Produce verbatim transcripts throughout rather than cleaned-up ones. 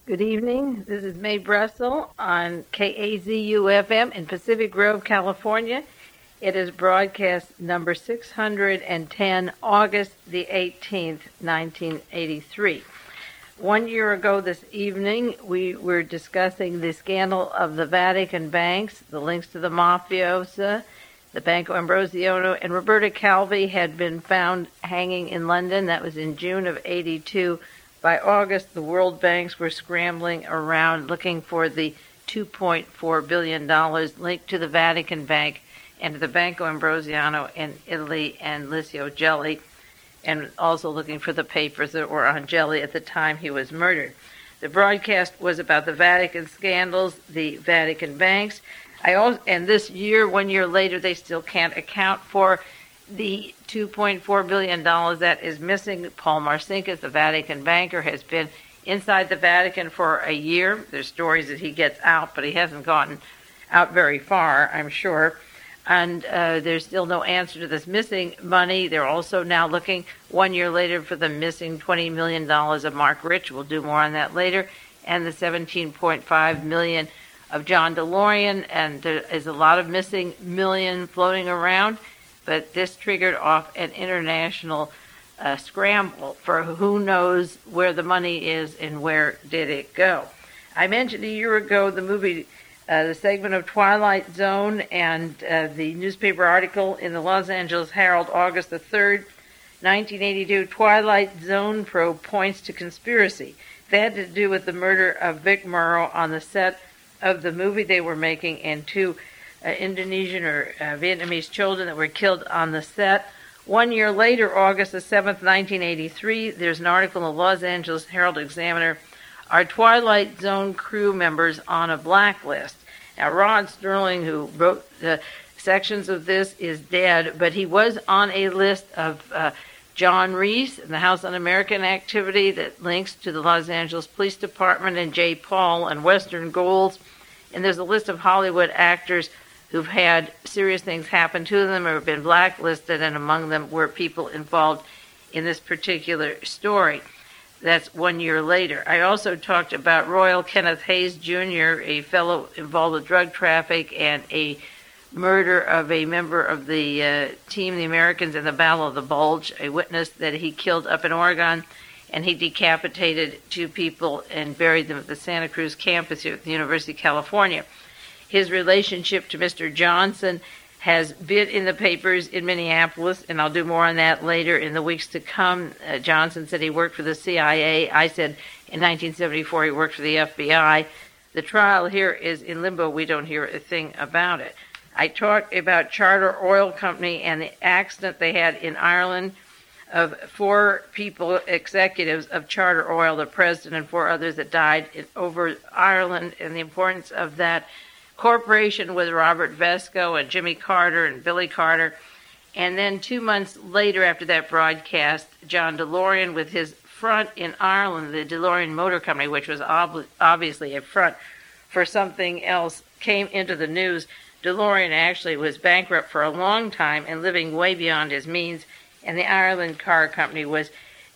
Good evening. This is Mae Brussel on K A Z U F M in Pacific Grove, California. It is broadcast number six hundred ten, August the eighteenth, nineteen eighty-three. One year ago this evening, we were discussing the scandal of the Vatican banks, the links to the mafiosa, the Banco Ambrosiano, and Roberta Calvi had been found hanging in London. That was in June of eighty-two. By August, the world banks were scrambling around looking for the two point four billion dollars linked to the Vatican Bank and to the Banco Ambrosiano in Italy and Licio Gelli, and also looking for the papers that were on Gelli at the time he was murdered. The broadcast was about the Vatican scandals, the Vatican banks. I also, and this year, one year later, they still can't account for the two point four billion dollars that is missing. Paul Marcinkus, the Vatican banker, has been inside the Vatican for a year. There's stories that he gets out, but he hasn't gotten out very far, I'm sure. And uh, there's still no answer to this missing money. They're also now looking one year later for the missing twenty million dollars of Mark Rich. We'll do more on that later. And the seventeen point five million dollars of John DeLorean. And there is a lot of missing million floating around. But this triggered off an international uh, scramble for who knows where the money is and where did it go. I mentioned a year ago the movie, uh, the segment of Twilight Zone, and uh, the newspaper article in the Los Angeles Herald, August the third, nineteen eighty-two, Twilight Zone probe points to conspiracy. That had to do with the murder of Vic Morrow on the set of the movie they were making, and two Uh, Indonesian or uh, Vietnamese children that were killed on the set. One year later, August the seventh, nineteen eighty-three, there's an article in the Los Angeles Herald Examiner, are Twilight Zone crew members on a blacklist? Now, Rod Sterling, who wrote the sections of this, is dead, but he was on a list of uh, John Reese and the House Un-American activity that links to the Los Angeles Police Department, and Jay Paul and Western Golds. And there's a list of Hollywood actors who've had serious things happen to them or have been blacklisted, and among them were people involved in this particular story. That's one year later. I also talked about Royal Kenneth Hayes Junior, a fellow involved with drug traffic and a murder of a member of the uh, team, the Americans, in the Battle of the Bulge, a witness that he killed up in Oregon, and he decapitated two people and buried them at the Santa Cruz campus here at the University of California. His relationship to Mister Johnson has been in the papers in Minneapolis, and I'll do more on that later in the weeks to come. Uh, Johnson said he worked for the C I A. I said in nineteen seventy-four he worked for the F B I. The trial here is in limbo. We don't hear a thing about it. I talked about Charter Oil Company and the accident they had in Ireland of four people, executives of Charter Oil, the president and four others that died in, over Ireland, and the importance of that corporation with Robert Vesco and Jimmy Carter and Billy Carter. And then two months later after that broadcast, John DeLorean, with his front in Ireland, the DeLorean Motor Company, which was ob- obviously a front for something else, came into the news. DeLorean actually was bankrupt for a long time and living way beyond his means, and the Ireland Car Company was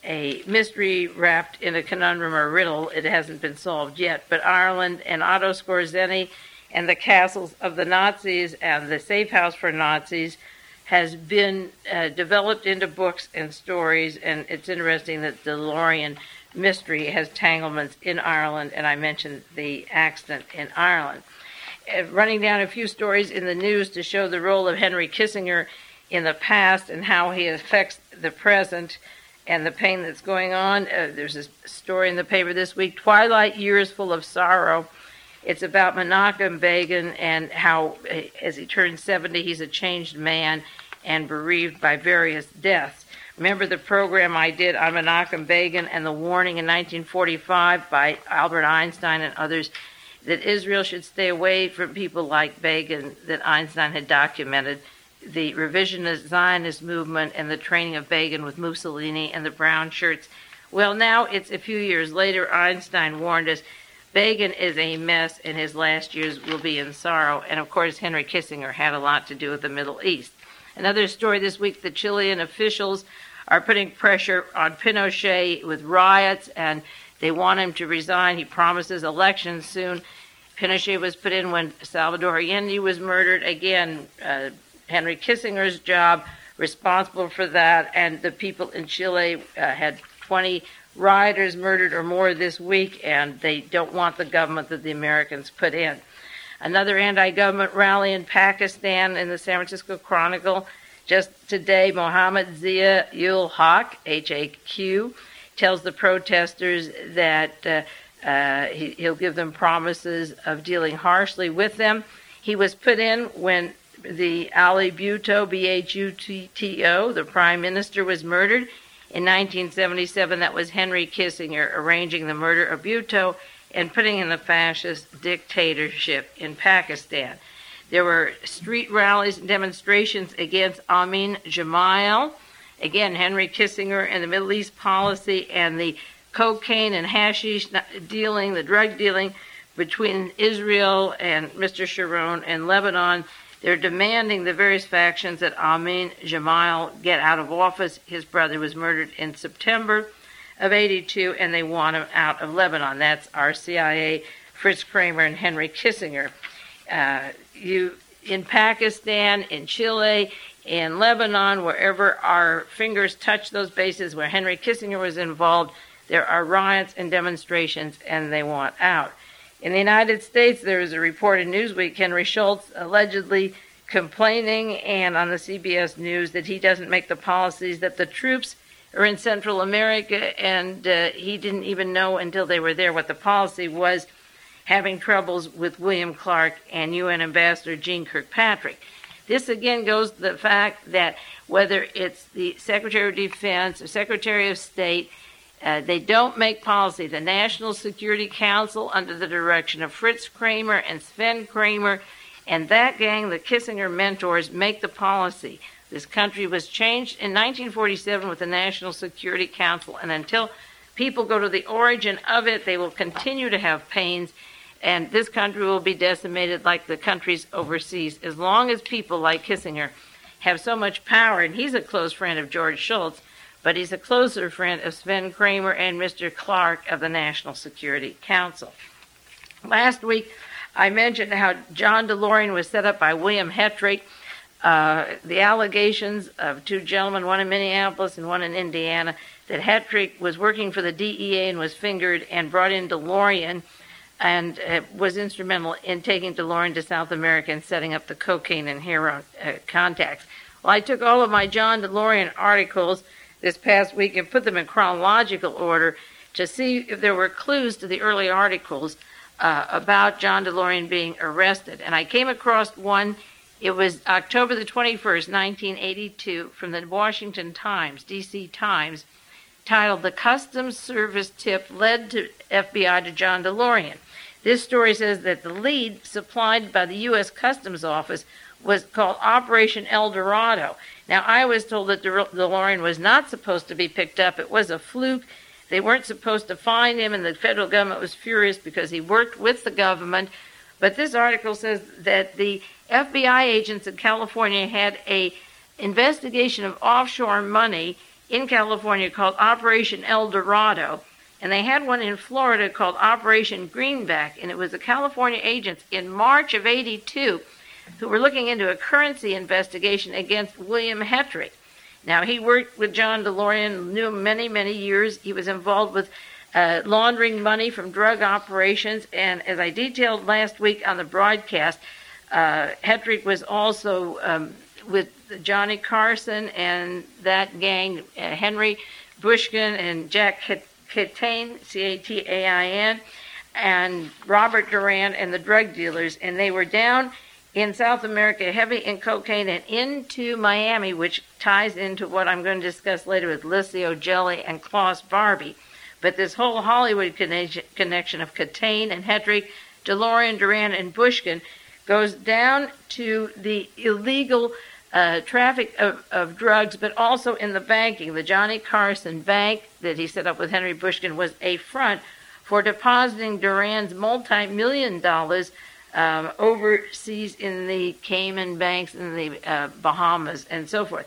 a mystery wrapped in a conundrum or riddle. It hasn't been solved yet. But Ireland and Otto Skorzeny and the castles of the Nazis and the safe house for Nazis has been uh, developed into books and stories, and it's interesting that the DeLorean mystery has tanglements in Ireland, and I mentioned the accident in Ireland. Uh, running down a few stories in the news to show the role of Henry Kissinger in the past and how he affects the present and the pain that's going on. Uh, there's a story in the paper this week, Twilight Years Full of Sorrow. It's about Menachem Begin and how, as he turns seventy, he's a changed man and bereaved by various deaths. Remember the program I did on Menachem Begin and the warning in nineteen forty-five by Albert Einstein and others that Israel should stay away from people like Begin that Einstein had documented, the revisionist Zionist movement and the training of Begin with Mussolini and the brown shirts. Well, now it's a few years later. Einstein warned us Begin is a mess, and his last years will be in sorrow. And, of course, Henry Kissinger had a lot to do with the Middle East. Another story this week, the Chilean officials are putting pressure on Pinochet with riots, and they want him to resign. He promises elections soon. Pinochet was put in when Salvador Allende was murdered. Again, uh, Henry Kissinger's job, responsible for that, and the people in Chile uh, had twenty rioters murdered or more this week, and they don't want the government that the Americans put in. Another anti-government rally in Pakistan in the San Francisco Chronicle. Just today, Mohammed Zia ul Haq, H A Q, tells the protesters that uh, uh, he, he'll give them promises of dealing harshly with them. He was put in when the Ali Bhutto, B H U T T O, the prime minister, was murdered. In nineteen seventy-seven, that was Henry Kissinger arranging the murder of Bhutto and putting in the fascist dictatorship in Pakistan. There were street rallies and demonstrations against Amin Gemayel. Again, Henry Kissinger and the Middle East policy and the cocaine and hashish dealing, the drug dealing between Israel and Mister Sharon and Lebanon. They're demanding the various factions that Amin Gemayel get out of office. His brother was murdered in September of eighty-two, and they want him out of Lebanon. That's our C I A, Fritz Kramer, and Henry Kissinger. Uh, you in Pakistan, in Chile, in Lebanon, wherever our fingers touch those bases where Henry Kissinger was involved, there are riots and demonstrations, and they want out. In the United States, there is a report in Newsweek, Henry Schultz allegedly complaining, and on the C B S News, that he doesn't make the policies, that the troops are in Central America, and uh, he didn't even know until they were there what the policy was, having troubles with William Clark and U N Ambassador Jeane Kirkpatrick. This again goes to the fact that whether it's the Secretary of Defense or Secretary of State, Uh, they don't make policy. The National Security Council, under the direction of Fritz Kramer and Sven Kramer, and that gang, the Kissinger mentors, make the policy. This country was changed in nineteen forty-seven with the National Security Council, and until people go to the origin of it, they will continue to have pains, and this country will be decimated like the countries overseas, as long as people like Kissinger have so much power. And he's a close friend of George Shultz, but he's a closer friend of Sven Kramer and Mister Clark of the National Security Council. Last week, I mentioned how John DeLorean was set up by William Hetrick. Uh, the allegations of two gentlemen, one in Minneapolis and one in Indiana, that Hetrick was working for the D E A and was fingered and brought in DeLorean and uh, was instrumental in taking DeLorean to South America and setting up the cocaine and heroin uh, contacts. Well, I took all of my John DeLorean articles this past week and put them in chronological order to see if there were clues to the early articles uh, about John DeLorean being arrested. And I came across one. It was October the twenty-first, nineteen eighty-two, from the Washington Times, D C Times, titled "The Customs Service Tip Led to F B I to John DeLorean." This story says that the lead supplied by the U S Customs Office was called Operation El Dorado. Now, I was told that DeLorean was not supposed to be picked up. It was a fluke. They weren't supposed to find him, and the federal government was furious because he worked with the government. But this article says that the F B I agents in California had a investigation of offshore money in California called Operation El Dorado, and they had one in Florida called Operation Greenback, and it was the California agents in March of eighty-two who were looking into a currency investigation against William Hetrick. Now, he worked with John DeLorean, knew him many, many years. He was involved with uh, laundering money from drug operations, and as I detailed last week on the broadcast, uh, Hetrick was also um, with Johnny Carson and that gang, uh, Henry Bushkin and Jack Catain, C A T A I N, and Robert Duran and the drug dealers, and they were down in South America, heavy in cocaine, and into Miami, which ties into what I'm going to discuss later with Licio Jelly and Klaus Barbie. But this whole Hollywood connection, connection of Catain and Hetrick, DeLorean, Duran, and Bushkin goes down to the illegal uh, traffic of, of drugs, but also in the banking. The Johnny Carson Bank that he set up with Henry Bushkin was a front for depositing Duran's multi-million dollars Um, overseas in the Cayman Banks, in the uh, Bahamas, and so forth.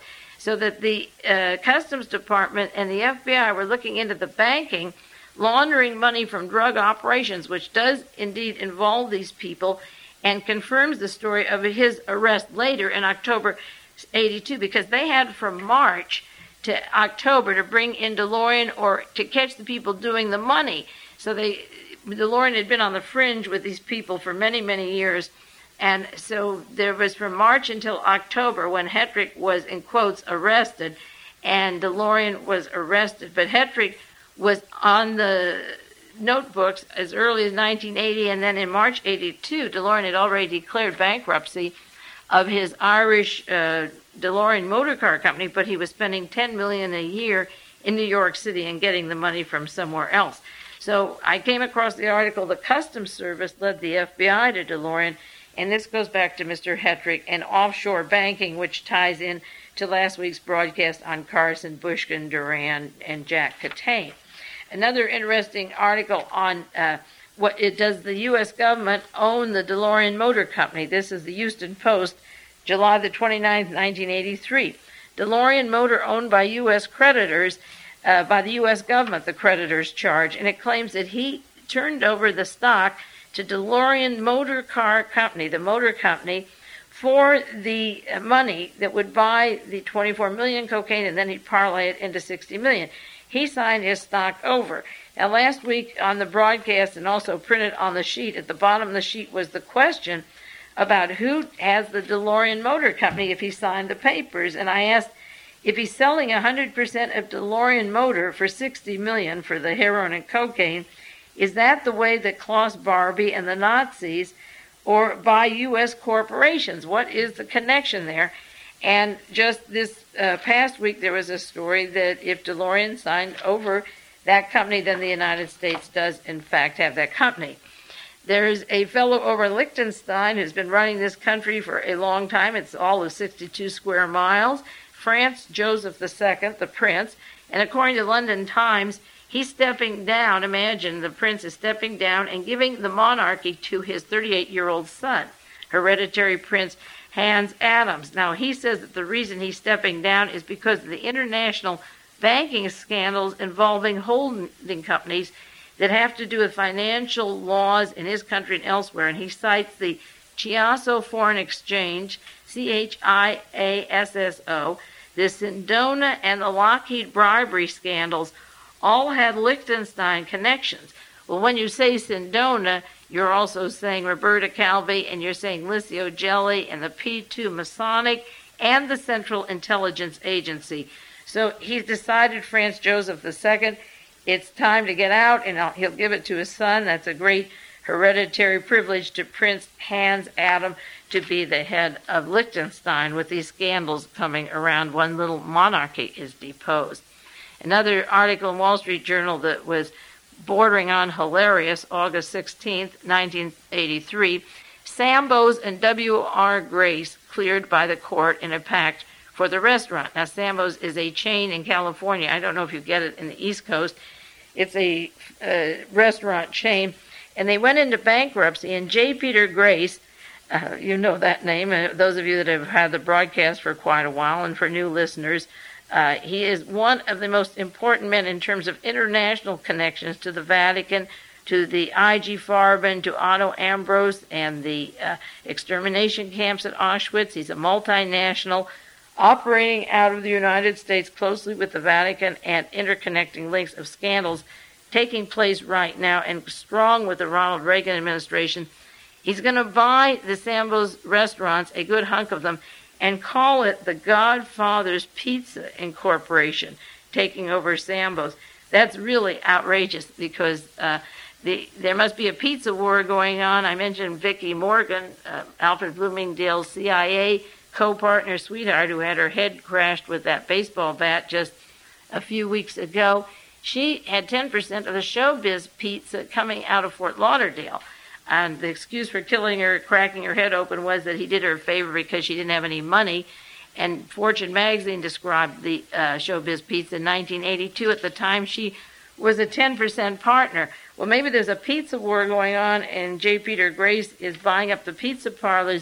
so that the uh, Customs Department and the F B I were looking into the banking, laundering money from drug operations, which does indeed involve these people, and confirms the story of his arrest later in October eighty-two, because they had from March to October to bring in DeLorean or to catch the people doing the money. So they, DeLorean had been on the fringe with these people for many, many years. And so there was from March until October when Hetrick was, in quotes, arrested, and DeLorean was arrested. But Hetrick was on the notebooks as early as nineteen eighty, and then in March eighty-two, DeLorean had already declared bankruptcy of his Irish uh, DeLorean Motor Car Company, but he was spending ten million dollars a year in New York City and getting the money from somewhere else. So I came across the article, The Customs Service led the F B I to DeLorean, and this goes back to Mister Hetrick and offshore banking, which ties in to last week's broadcast on Carson, Bushkin, Duran, and Jack Catane. Another interesting article on uh, what it does the U S government own the DeLorean Motor Company. This is the Houston Post, July the twenty-ninth, nineteen eighty-three. DeLorean Motor owned by U S creditors, uh, by the U S government, the creditors charge, and it claims that he turned over the stock to DeLorean Motor Car Company, the motor company, for the money that would buy the twenty-four million cocaine, and then he'd parlay it into sixty million. He signed his stock over. Now, last week on the broadcast and also printed on the sheet, at the bottom of the sheet was the question about who has the DeLorean Motor Company if he signed the papers. And I asked if he's selling one hundred percent of DeLorean Motor for sixty million dollars for the heroin and cocaine, is that the way that Klaus Barbie and the Nazis, or by U S corporations? What is the connection there? And just this uh, past week, there was a story that if DeLorean signed over that company, then the United States does, in fact, have that company. There's a fellow over in Liechtenstein who's been running this country for a long time. It's all of sixty-two square miles. Franz Joseph the Second, the Prince. And according to the London Times, he's stepping down. Imagine the prince is stepping down and giving the monarchy to his thirty-eight-year-old son, hereditary Prince Hans Adams. Now, he says that the reason he's stepping down is because of the international banking scandals involving holding companies that have to do with financial laws in his country and elsewhere. And he cites the Chiasso Foreign Exchange, C H I A S S O, the Sindona and the Lockheed bribery scandals all had Liechtenstein connections. Well, when you say Sindona, you're also saying Roberta Calvi, and you're saying Licio Gelli and the P two Masonic and the Central Intelligence Agency. So he's decided, Franz Joseph the Second, it's time to get out, and he'll give it to his son. That's a great hereditary privilege to Prince Hans Adam to be the head of Liechtenstein with these scandals coming around. One little monarchy is deposed. Another article in Wall Street Journal that was bordering on hilarious, August sixteenth, nineteen eighty-three, Sambo's and W R Grace cleared by the court in a pact for the restaurant. Now, Sambo's is a chain in California. I don't know if you get it in the East Coast. It's a uh, restaurant chain, and they went into bankruptcy, and J. Peter Grace, uh, you know that name, uh, those of you that have had the broadcast for quite a while, and for new listeners, Uh, he is one of the most important men in terms of international connections to the Vatican, to the I G Farben, to Otto Ambrose, and the uh, extermination camps at Auschwitz. He's a multinational operating out of the United States closely with the Vatican, and interconnecting links of scandals taking place right now and strong with the Ronald Reagan administration. He's going to buy the Sambo's restaurants, a good hunk of them, and call it the Godfather's Pizza Incorporation, taking over Sambo's. That's really outrageous, because uh, the, there must be a pizza war going on. I mentioned Vicki Morgan, uh, Alfred Bloomingdale's C I A co-partner sweetheart, who had her head crashed with that baseball bat just a few weeks ago. She had ten percent of the Showbiz Pizza coming out of Fort Lauderdale. And the excuse for killing her, cracking her head open, was that he did her a favor because she didn't have any money. And Fortune magazine described the uh, Showbiz Pizza in nineteen eighty-two. At the time, she was a ten percent partner. Well, maybe there's a pizza war going on, and J. Peter Grace is buying up the pizza parlors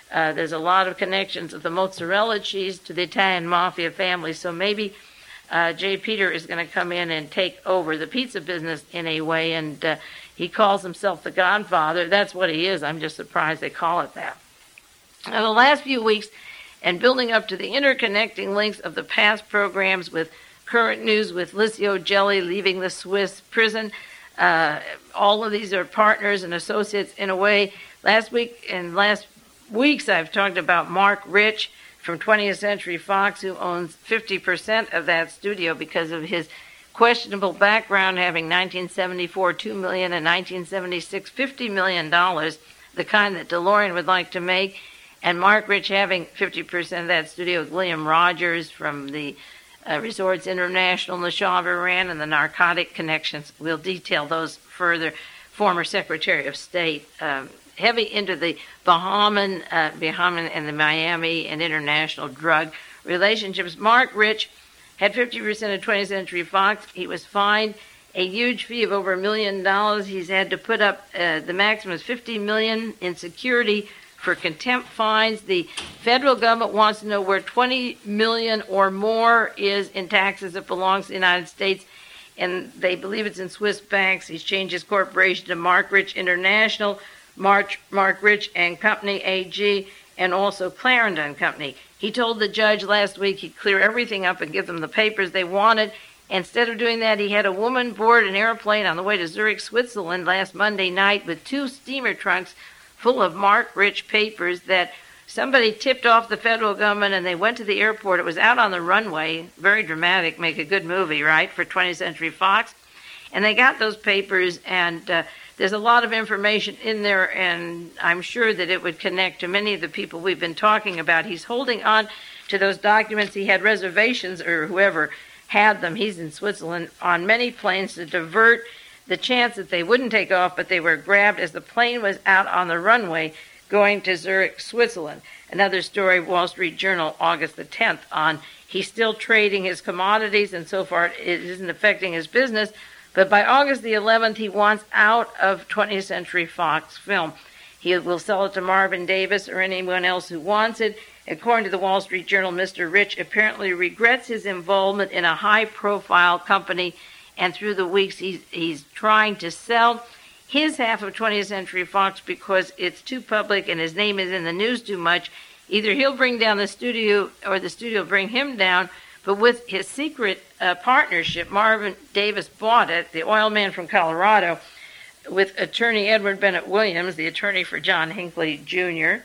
Uh, there's a lot of connections of the mozzarella cheese to the Italian mafia family, so maybe uh, J. Peter is going to come in and take over the pizza business in a way, and uh, he calls himself the Godfather. That's what he is. I'm just surprised they call it that. Now, the last few weeks, and building up to the interconnecting links of the past programs with current news with Licio Gelli leaving the Swiss prison, uh, all of these are partners and associates in a way. Last week and last weeks I've talked about Mark Rich from twentieth Century Fox, who owns fifty percent of that studio because of his questionable background, having nineteen seventy-four two million dollars and nineteen seventy-six fifty million dollars, the kind that DeLorean would like to make, and Mark Rich having fifty percent of that studio with William Rogers from the uh, Resorts International, the Shah of Iran, and the narcotic connections. We'll detail those further. Former Secretary of State, um, heavy into the Bahamian, uh, Bahamian and the Miami and international drug relationships. Mark Rich had fifty percent of twentieth Century Fox. He was fined a huge fee of over a million dollars. He's had to put up uh, the maximum is fifty million dollars in security for contempt fines. The federal government wants to know where twenty million dollars or more is in taxes that belongs to the United States, and they believe it's in Swiss banks. He's changed his corporation to Mark Rich International, Mark, Mark Rich and Company A G, and also Clarendon Company. He told the judge last week he'd clear everything up and give them the papers they wanted. Instead of doing that, he had a woman board an airplane on the way to Zurich, Switzerland last Monday night with two steamer trunks full of Mark Rich papers that somebody tipped off the federal government, and they went to the airport. It was out on the runway. Very dramatic. Make a good movie, right, for twentieth Century Fox. And they got those papers, and uh, there's a lot of information in there, and I'm sure that it would connect to many of the people we've been talking about. He's holding on to those documents. He had reservations, or whoever had them, he's in Switzerland, on many planes to divert the chance that they wouldn't take off, but they were grabbed as the plane was out on the runway going to Zurich, Switzerland. Another story, Wall Street Journal, August the tenth, on he's still trading his commodities, and so far it isn't affecting his business. But by August the eleventh, he wants out of twentieth Century Fox film. He will sell it to Marvin Davis or anyone else who wants it. According to the Wall Street Journal, Mister Rich apparently regrets his involvement in a high-profile company, and through the weeks he's, he's trying to sell his half of twentieth Century Fox because it's too public and his name is in the news too much. Either he'll bring down the studio or the studio will bring him down. But with his secret uh, partnership, Marvin Davis bought it, the oil man from Colorado, with attorney Edward Bennett Williams, the attorney for John Hinckley Junior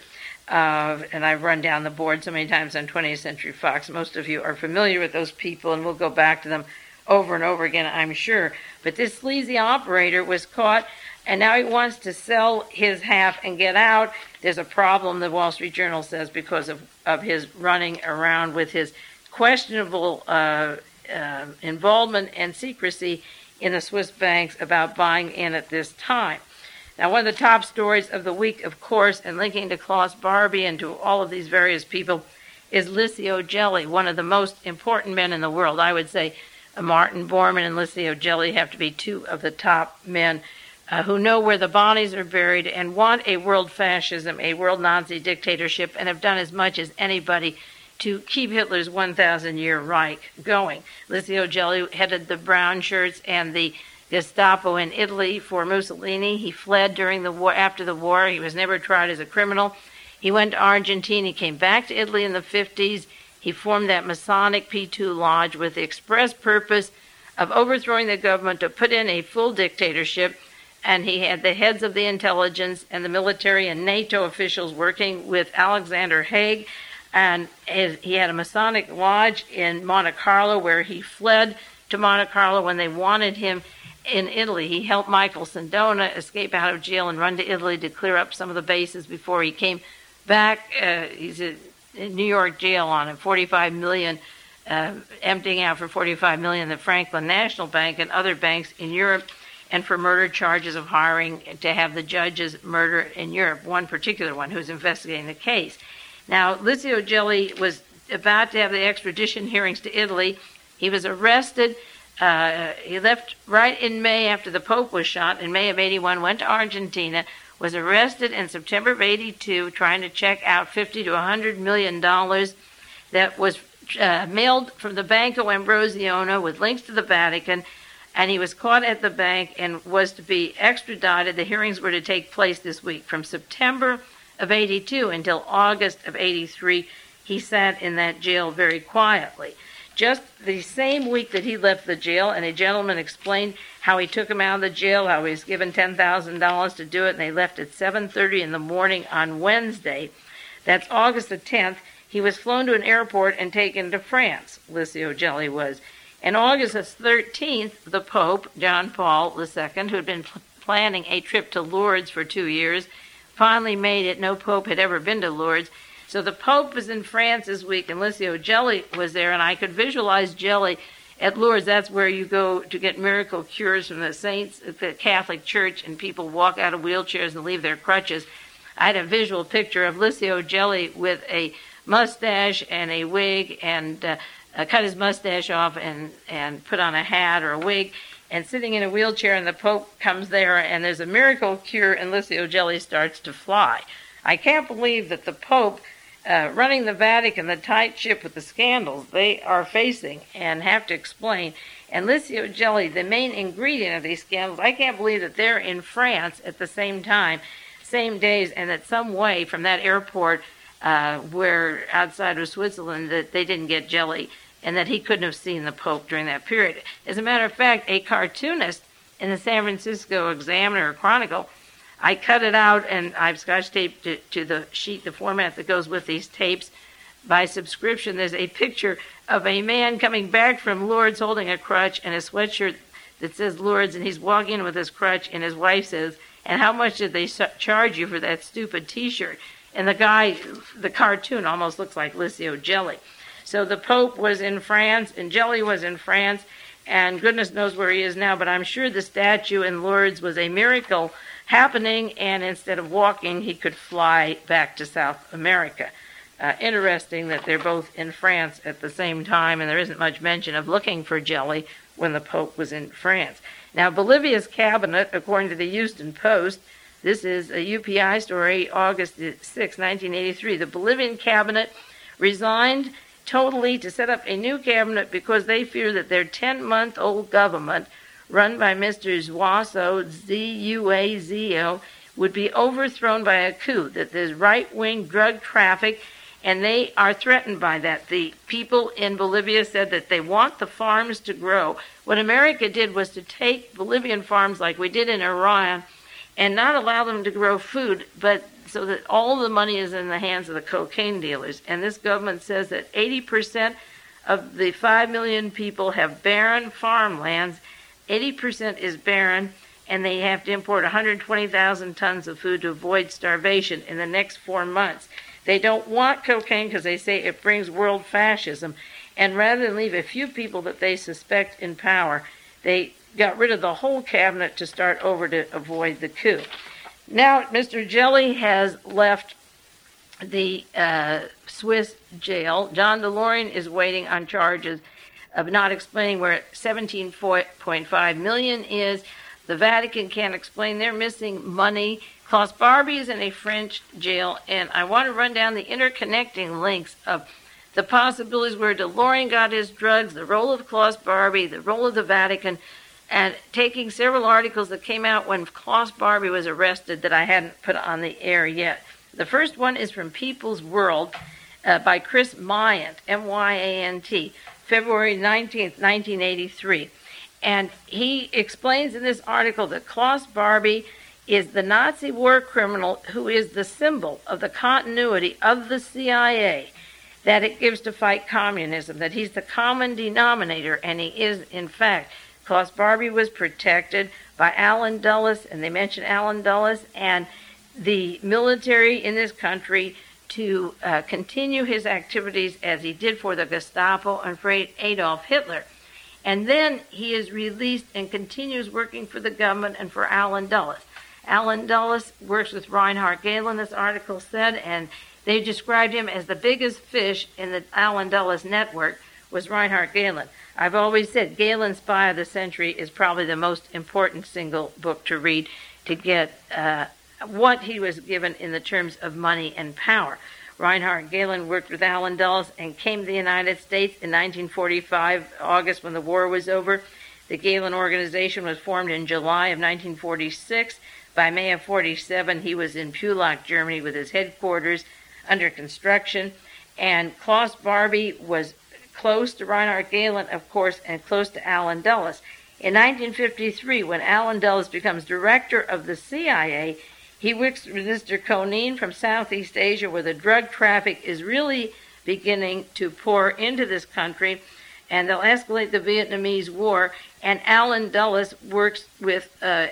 Uh, and I've run down the board so many times on twentieth Century Fox. Most of you are familiar with those people, and we'll go back to them over and over again, I'm sure. But this sleazy operator was caught, and now he wants to sell his half and get out. There's a problem, the Wall Street Journal says, because of, of his running around with his questionable uh, uh, involvement and secrecy in the Swiss banks about buying in at this time. Now, one of the top stories of the week, of course, and linking to Klaus Barbie and to all of these various people, is Licio Gelli, one of the most important men in the world. I would say Martin Bormann and Licio Gelli have to be two of the top men uh, who know where the bodies are buried and want a world fascism, a world Nazi dictatorship, and have done as much as anybody to keep Hitler's one thousand year Reich going. Licio Gelli headed the brown shirts and the Gestapo in Italy for Mussolini. He fled during the war. After the war, he was never tried as a criminal. He went to Argentina. He came back to Italy in the fifties. He formed that Masonic P two Lodge with the express purpose of overthrowing the government to put in a full dictatorship. And he had the heads of the intelligence and the military and NATO officials working with Alexander Haig. And he had a Masonic lodge in Monte Carlo where he fled to Monte Carlo when they wanted him in Italy. He helped Michael Sindona escape out of jail and run to Italy to clear up some of the bases before he came back. Uh, he's in New York jail on a forty-five million dollars, uh, emptying out for forty-five million dollars the Franklin National Bank and other banks in Europe, and for murder charges of hiring to have the judges murder in Europe, one particular one who's investigating the case. Now, Licio Gelli was about to have the extradition hearings to Italy. He was arrested. Uh, he left right in May after the Pope was shot. In May of eighty-one, went to Argentina, was arrested in September of eighty-two trying to check out fifty to one hundred million dollars that was uh, mailed from the Banco Ambrosiano with links to the Vatican, and he was caught at the bank and was to be extradited. The hearings were to take place this week. From September of eighty-two until August of eighty-three, he sat in that jail very quietly. Just the same week that he left the jail, and a gentleman explained how he took him out of the jail, how he was given ten thousand dollars to do it, and they left at seven thirty in the morning on Wednesday. That's August the tenth. He was flown to an airport and taken to France, Licio Gelli was. And August the thirteenth, the Pope, John Paul the Second, who had been pl- planning a trip to Lourdes for two years, finally made it. No Pope had ever been to Lourdes. So the Pope was in France this week, and Licio Gelli was there, and I could visualize Gelli at Lourdes. That's where you go to get miracle cures from the saints at the Catholic Church, and people walk out of wheelchairs and leave their crutches. I had a visual picture of Licio Gelli with a mustache and a wig, and uh, uh, cut his mustache off and, and put on a hat or a wig, and sitting in a wheelchair, and the Pope comes there, and there's a miracle cure, and Licio Gelli starts to fly. I can't believe that the Pope, Uh, running the Vatican, the tight ship with the scandals they are facing and have to explain, and Licio Gelli, the main ingredient of these scandals, I can't believe that they're in France at the same time, same days, and that some way from that airport uh, where outside of Switzerland that they didn't get Gelli, and that he couldn't have seen the Pope during that period. As a matter of fact, a cartoonist in the San Francisco Examiner or Chronicle, I cut it out, and I've scotch taped it to the sheet, the format that goes with these tapes by subscription. There's a picture of a man coming back from Lourdes holding a crutch and a sweatshirt that says Lourdes, and he's walking in with his crutch, and his wife says, "And how much did they charge you for that stupid T-shirt?" And the guy, the cartoon almost looks like Licio Gelli. So the Pope was in France, and Gelli was in France, and goodness knows where he is now, but I'm sure the statue in Lourdes was a miracle happening, and instead of walking, he could fly back to South America. Uh, interesting that they're both in France at the same time, and there isn't much mention of looking for Gelli when the Pope was in France. Now, Bolivia's cabinet, according to the Houston Post, this is a U P I story, August sixth, nineteen eighty-three. The Bolivian cabinet resigned totally to set up a new cabinet because they fear that their ten-month-old government, run by Mister Zuazo, Z U A Z O, would be overthrown by a coup, that there's right-wing drug traffic, and they are threatened by that. The people in Bolivia said that they want the farms to grow. What America did was to take Bolivian farms like we did in Iran and not allow them to grow food, but so that all the money is in the hands of the cocaine dealers. And this government says that eighty percent of the five million people have barren farmlands. eighty percent is barren, and they have to import one hundred twenty thousand tons of food to avoid starvation in the next four months. They don't want cocaine because they say it brings world fascism, and rather than leave a few people that they suspect in power, they got rid of the whole cabinet to start over to avoid the coup. Now, Mister Gelli has left the uh, Swiss jail. John DeLorean is waiting on charges of not explaining where seventeen point five million dollars is. The Vatican can't explain. They're missing money. Klaus Barbie is in a French jail, and I want to run down the interconnecting links of the possibilities where DeLorean got his drugs, the role of Klaus Barbie, the role of the Vatican, and taking several articles that came out when Klaus Barbie was arrested that I hadn't put on the air yet. The first one is from People's World uh, by Chris Myant, M Y A N T, February nineteenth, nineteen eighty-three. And he explains in this article that Klaus Barbie is the Nazi war criminal who is the symbol of the continuity of the C I A that it gives to fight communism, that he's the common denominator, and he is, in fact. Klaus Barbie was protected by Alan Dulles, and they mention Alan Dulles, and the military in this country to uh, continue his activities as he did for the Gestapo and for Adolf Hitler. And then he is released and continues working for the government and for Alan Dulles. Alan Dulles works with Reinhard Gehlen, this article said, and they described him as the biggest fish in the Alan Dulles network was Reinhard Gehlen. I've always said Gehlen's Spy of the Century is probably the most important single book to read to get uh, what he was given in the terms of money and power. Reinhard Gehlen worked with Allen Dulles and came to the United States in nineteen forty-five, August, when the war was over. The Gehlen organization was formed in July of nineteen forty-six. By May of forty-seven, he was in Pulack, Germany, with his headquarters under construction. And Klaus Barbie was close to Reinhard Gehlen, of course, and close to Allen Dulles. In nineteen fifty-three, when Allen Dulles becomes director of the C I A, he works with Mister Konein from Southeast Asia, where the drug traffic is really beginning to pour into this country, and they'll escalate the Vietnamese War. And Allen Dulles works with uh,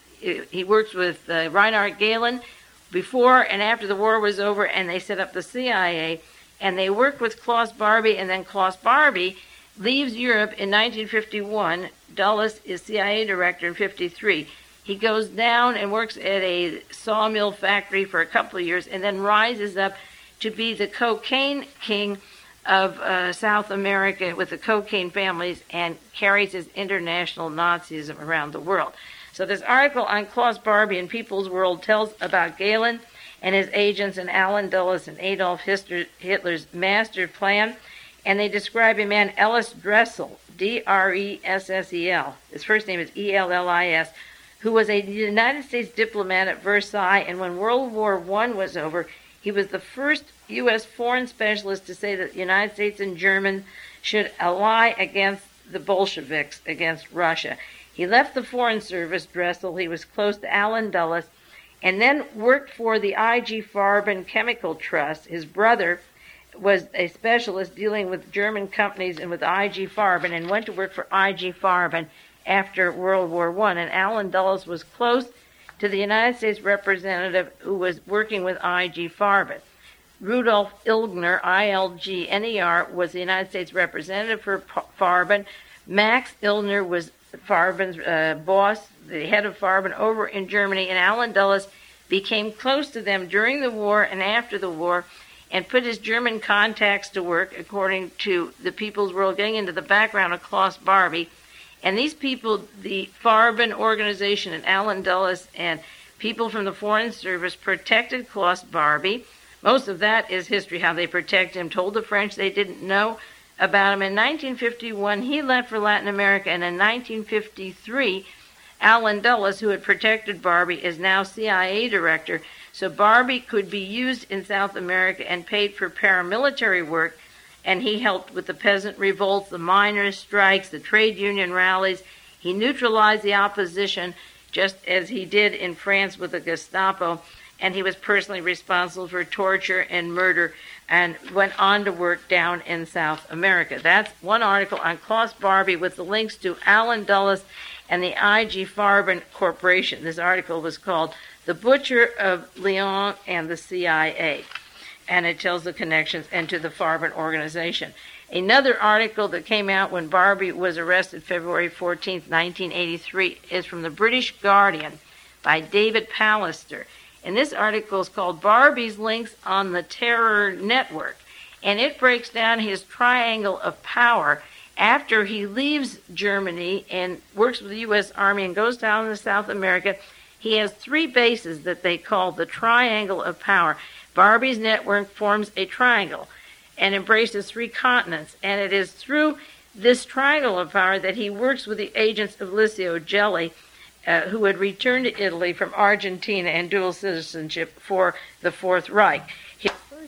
he works with uh, Reinhard Gehlen before and after the war was over, and they set up the C I A. And they worked with Klaus Barbie, and then Klaus Barbie leaves Europe in nineteen fifty-one. Dulles is C I A director in fifty-three. He goes down and works at a sawmill factory for a couple of years, and then rises up to be the cocaine king of uh, South America with the cocaine families, and carries his international Nazism around the world. So this article on Klaus Barbie in People's World tells about Gehlen and his agents and Allen Dulles and Adolf Hitler's master plan. And they describe a man, Ellis Dressel, D R E S S E L. His first name is E L L I S, who was a United States diplomat at Versailles. And when World War One was over, he was the first U S foreign specialist to say that the United States and Germany should ally against the Bolsheviks, against Russia. He left the Foreign Service, Dressel. He was close to Allen Dulles, and then worked for the I G Farben Chemical Trust. His brother was a specialist dealing with German companies and with I G Farben, and went to work for I G Farben after World War One. And Allen Dulles was close to the United States representative who was working with I G Farben. Rudolf Ilgner, I L G N E R, was the United States representative for Farben. Max Ilgner was Farben's uh, boss, the head of Farben over in Germany, and Allen Dulles became close to them during the war and after the war, and put his German contacts to work, according to the People's World, getting into the background of Klaus Barbie. And these people, the Farben organization and Allen Dulles and people from the Foreign Service, protected Klaus Barbie. Most of that is history, how they protect him, told the French they didn't know about him. In nineteen fifty-one, he left for Latin America, and in nineteen fifty-three, Allen Dulles, who had protected Barbie, is now C I A director. So Barbie could be used in South America and paid for paramilitary work, and he helped with the peasant revolts, the miners' strikes, the trade union rallies. He neutralized the opposition, just as he did in France with the Gestapo, and he was personally responsible for torture and murder, and went on to work down in South America. That's one article on Klaus Barbie with the links to Allen Dulles and the I G Farben Corporation. This article was called The Butcher of Lyon and the C I A, and it tells the connections into the Farben organization. Another article that came out when Barbie was arrested February fourteenth, nineteen eighty-three, is from the British Guardian by David Pallister. And this article is called Barbie's Links on the Terror Network. And it breaks down his triangle of power after he leaves Germany and works with the U S Army and goes down to South America. He has three bases that they call the Triangle of Power. Barbie's network forms a triangle and embraces three continents. And it is through this triangle of power that he works with the agents of Licio Gelli, Uh, who had returned to Italy from Argentina and dual citizenship for the Fourth Reich. His first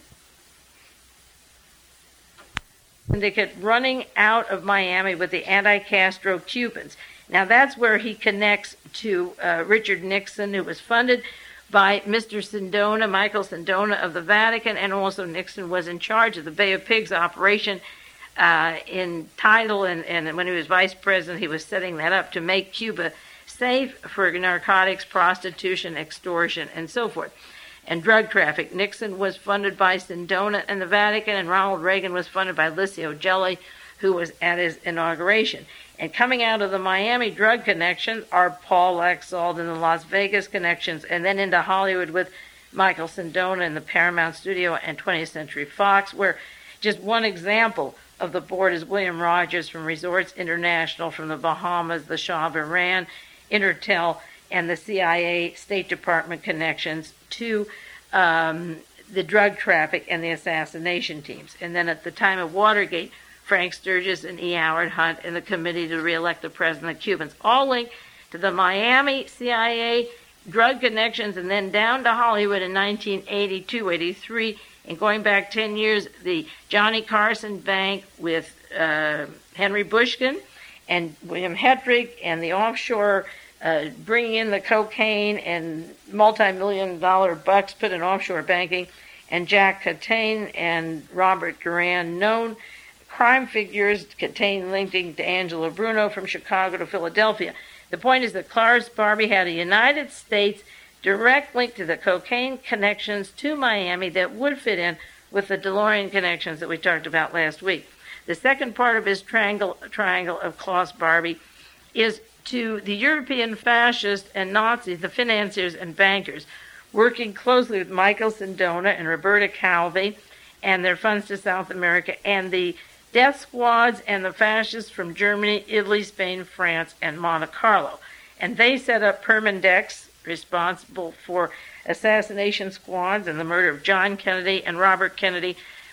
syndicate running out of Miami with the anti-Castro Cubans. Now that's where he connects to uh, Richard Nixon, who was funded by Mister Sindona, Michael Sindona of the Vatican, and also Nixon was in charge of the Bay of Pigs operation uh, in title, and, and when he was vice president, he was setting that up to make Cuba safe for narcotics, prostitution, extortion, and so forth, and drug traffic. Nixon was funded by Sindona and the Vatican, and Ronald Reagan was funded by Licio Gelli, who was at his inauguration. And coming out of the Miami drug connections are Paul Laxalt and the Las Vegas connections, and then into Hollywood with Michael Sindona and the Paramount Studio and twentieth Century Fox, where just one example of the board is William Rogers from Resorts International from the Bahamas, the Shah of Iran, Intertel, and the C I A State Department connections to um, the drug traffic and the assassination teams. And then at the time of Watergate, Frank Sturgis and E. Howard Hunt and the committee to re-elect the president of Cubans, all linked to the Miami C I A drug connections, and then down to Hollywood in nineteen eighty-two, eighty-three, and going back ten years, the Johnny Carson Bank with uh, Henry Bushkin and William Hetrick, and the offshore uh, bringing in the cocaine and multi-million dollar bucks put in offshore banking, and Jack Catane and Robert Duran, known crime figures, Catane linking to Angelo Bruno from Chicago to Philadelphia. The point is that Clores Barbie had a United States direct link to the cocaine connections to Miami that would fit in with the DeLorean connections that we talked about last week. The second part of his triangle, triangle of Clores Barbie is to the European fascists and Nazis, the financiers and bankers, working closely with Michael Sindona and Roberta Calvi and their funds to South America, and the death squads and the fascists from Germany, Italy, Spain, France, and Monte Carlo. And they set up Permindex, responsible for assassination squads and the murder of John Kennedy and Robert Kennedy,